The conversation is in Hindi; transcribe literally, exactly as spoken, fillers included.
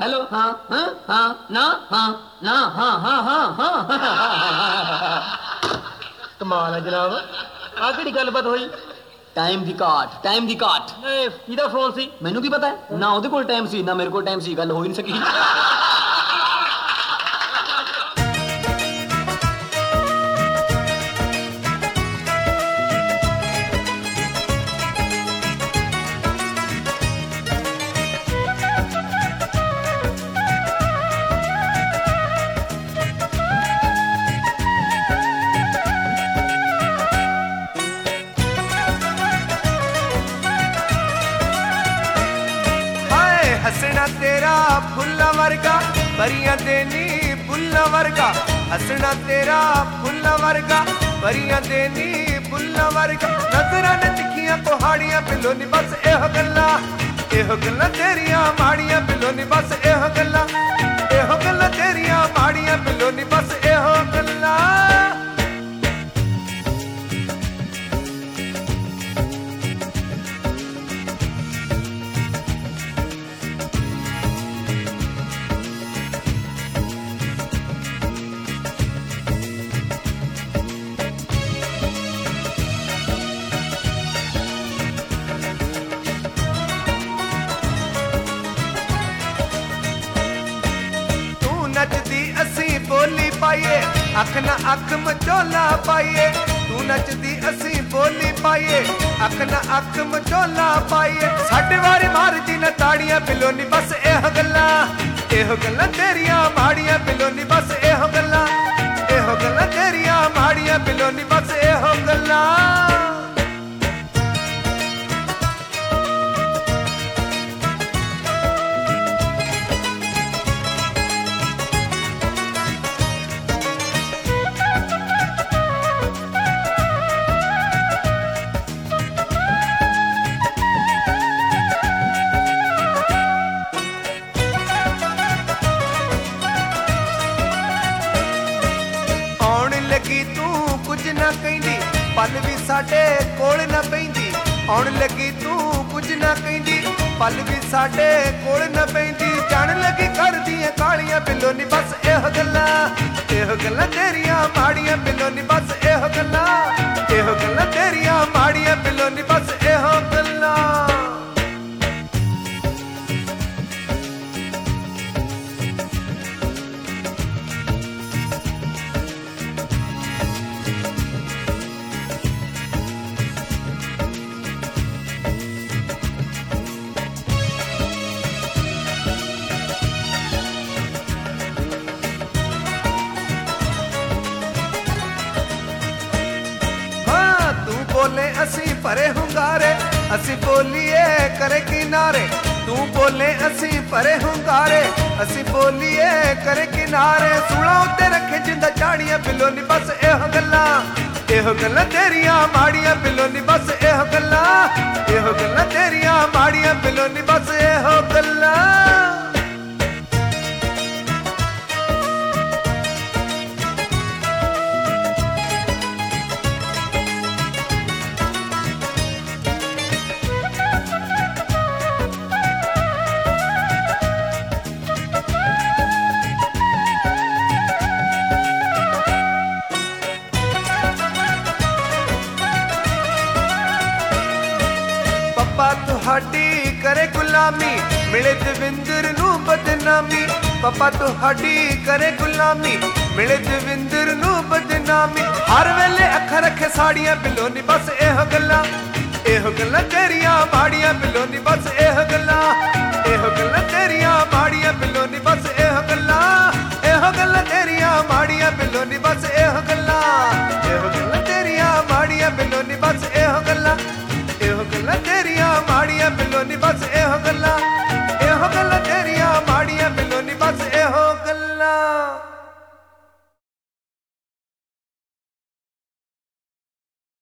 हेलो हाँ हाँ हाँ ना हाँ ना हाँ हाँ हाँ हाँ कमाल है जनाब आ केड़ी गलबात होई टाइम दी काट टाइम दी काट ए किदा फोन सी मैनू की पता है ना ओदे कोल टाइम सी ना मेरे कोल टाइम सी गल हो ही नहीं सकी हसना तेरा फुल्ला वर्गा परियां देनी फुल्ला वर्गा हसना तेरा फुल्ला वर्गा परियां देनी फुल्ला वर्गा नजरां ने तिखियां पहाड़ियां पिलो नी बस एहो गल्ला एहो गल्ला तेरियां माड़ियां पिलो नी बस एहो गल्ला एहो गल्ला तेरियां माड़ियां पिलो नी बस एहो गल्ला नचदी असी बोली पाइए अख न अख मचोला पाइए तू नचदी असी बोली पाइए अख न अख मचोला पाइए साडे वारे मारदी न ताड़ियां पिलो नी बस एहो गल्ला एहो गल्ला तेरियां माड़ियां पिलो नी बस एहो गल्ला एहो गल्ला तेरियां माड़ियां पिलो नी बस एहो गल्ला लगी तू कुछ ना कहंदी पल भी साडे कोल ना पैंदी आउण लगी तू कुछ ना कहंदी पल भी साडे कोल ना पैंदी जान लगी करदी है कालियां पिलो नी बस एहो गल्ला एहो गल्ला तेरियां माड़ियां पिलो नी बस एहो गल्ला एहो गल्ला तेरियां माड़ियां पिलो नी बस एहो गल्ला बोले असी परे हुंगारे असी बोलिए करे किनारे तू बोले असी परे हुंगारे असी बोलिए करे किनारे सुना उत्ते रखे जिंदा चाड़ियां पिलो नी बस एहो गल्ला एहो गल्ला तेरियां माड़ियां पिलो नी बस एहो गल्ला एहो गल्ला तेरियां माड़ियां पिलो नी बस एहो गल्ला पप्पा तुहाडी करे गुलामी मिले दविंदर नू बदनामी पप्पा तुहाडी करे गुलामी मिले दविंदर नू बदनामी हर वेले अख रखे साड़ियां पिलो नी बस एहो गल्ला एहो गल्ला तेरियां माड़ियां पिलो नी बस एहो गल्ला एहो गल्ला तेरियां माड़ियां पिलो नी बस एहो गल्ला एहो गल्ला तेरियां माड़ियां पिलो नी बस एहो गल्ला एहो गल्ला तेरियां माड़ियां पिलो नी बस एहो गल्ला एहो गल्ला तेरियां माड़ियां पिलो नी बस एहो गल्ला एहो गल्ला